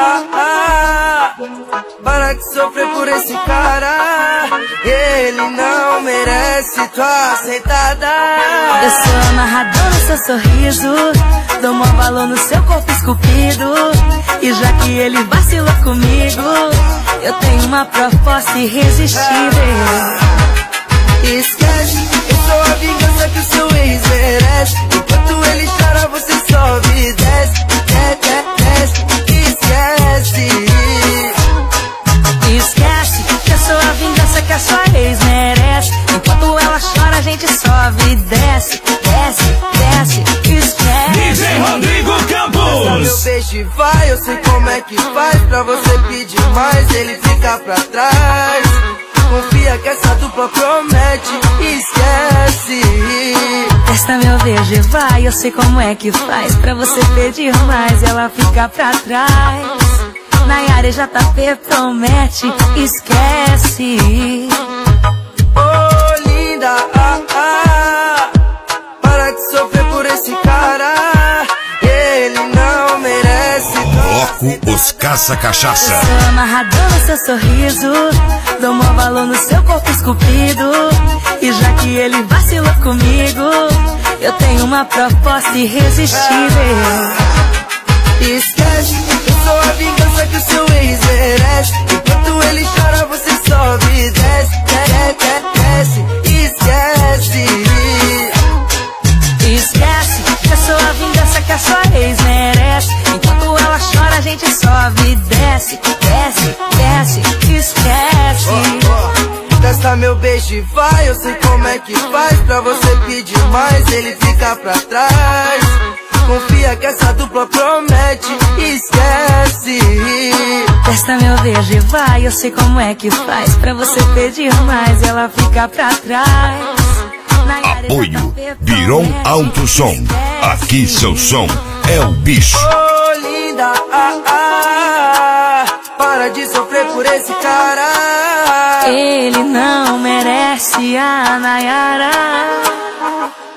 Para de sofrer por esse cara, ele não merece tua aceitada. Eu sou amarradão no seu sorriso, dou mó valor no seu corpo esculpido. E já que ele vacilou comigo, eu tenho uma proposta irresistível. Esquece, eu sou a vingança que o seu ex merece. Enquanto ele chora, você sobe e desce, desce, esquece. Esquece, que eu sou a vingança que a sua ex merece. Enquanto ela chora, a gente sobe e desce, desce, esquece. DJ Rodrigo Campos. Meu beijo e vai, eu sei como é que faz pra você pedir mais, ele fica pra trás. Confia que essa dupla promete, esquece. Testa meu beijo e vai, eu sei como é que faz pra você pedir mais, ela fica pra trás. Nayara e JP promete, esquece. Oh linda, para de sofrer por esse cara, ele não merece. Bloco Os Caça-Cachaça. Eu sou amarradão no seu sorriso, dou mó valor no seu corpo esculpido. E já que ele vacilou comigo, eu tenho uma proposta irresistível. Esquece, eu sou a vingança que o seu ex merece. Enquanto ele chora, você sobe e desce, desce, esquece. Esquece, eu sou a vingança que a sua ex merece. Enquanto ela chora, a gente sobe e desce, esquece. Testa meu beijo e vai, eu sei como é que faz pra você pedir mais, ele fica pra trás. Confia que essa dupla promete, esquece. Testa meu beijo e vai, eu sei como é que faz pra você pedir mais, ela fica pra trás. Apoio Biron Alto Som. Aqui seu som é o bicho. Oh linda, para de sofrer por esse cara, ele não merece a Nayara.